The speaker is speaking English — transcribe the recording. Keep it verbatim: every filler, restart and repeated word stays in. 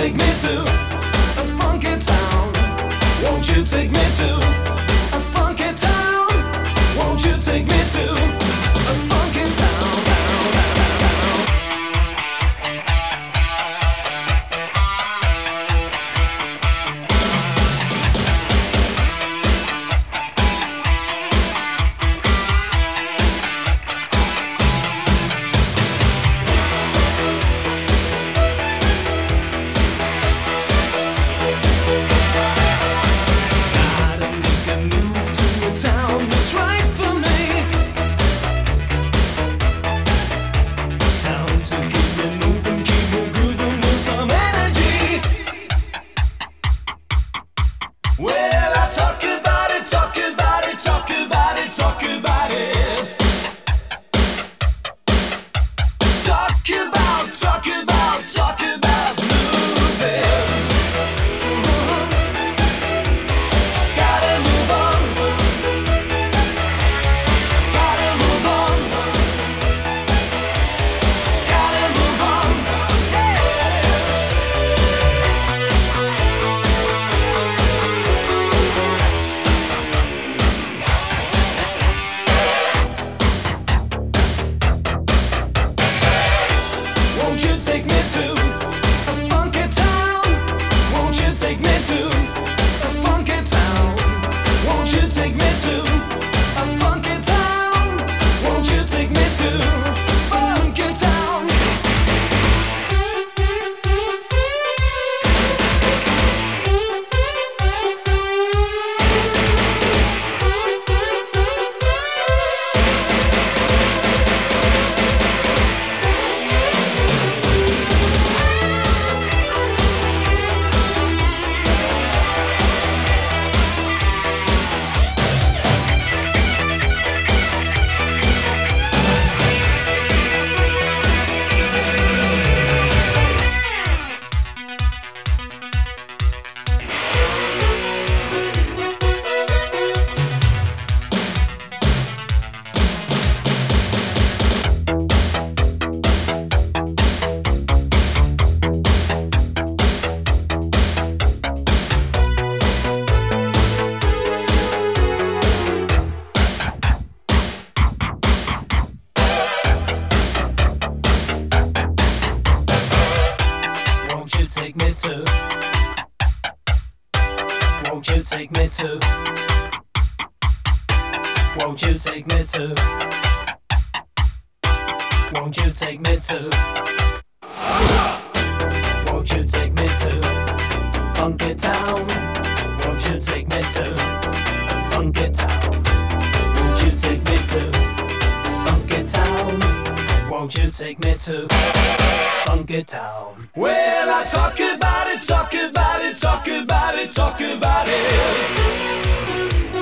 take me to a funky town? Won't you take me to a funky town? Won't you take me to a funky town? Town, town, town. Won't you take me to? Won't you take me to? Won't you take me to Funky Town? Won't you take me to Funky Town? Won't you take me to Funky Town? Won't you take me to Funky Town? Well, I talk about it, talk about it, talk about it, talk about it.